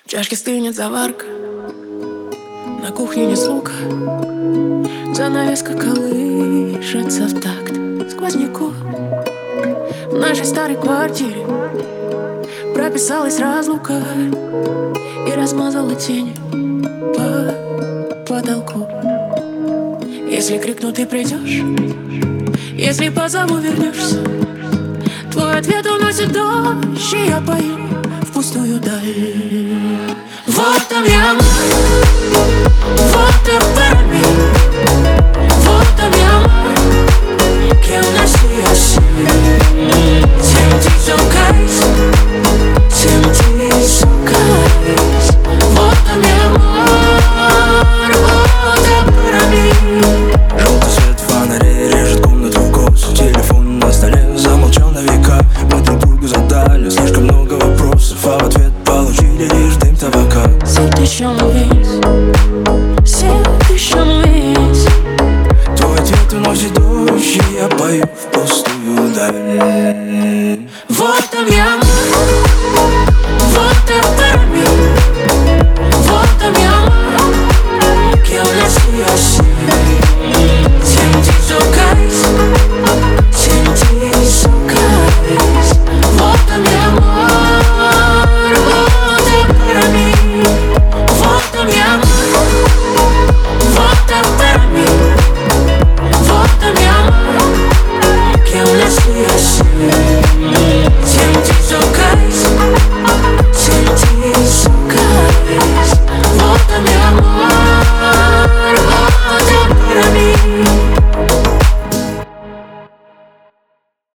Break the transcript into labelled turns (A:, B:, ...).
A: В чашке стынет заварка, на кухне ни звука. Занавеска колышется в такт сквозняку. В нашей старой квартире прописалась разлука и размазала тени по потолку. Если крикну, ты придешь, если позову, вернешься. Твой ответ уносит дождь, и я пою в пустую даль. Вот там я, вот там парами, вот там я, que eu nasci assim. Senti seu cais, senti seu cais. Вот там я, вот там парами.
B: Желтый свет фонарей режет комнату в косы. Телефон на столе замолчал на века. Мы друг другу задали слишком много вопросов, а в ответ получили лишь дым табака.
A: Светлый еще весь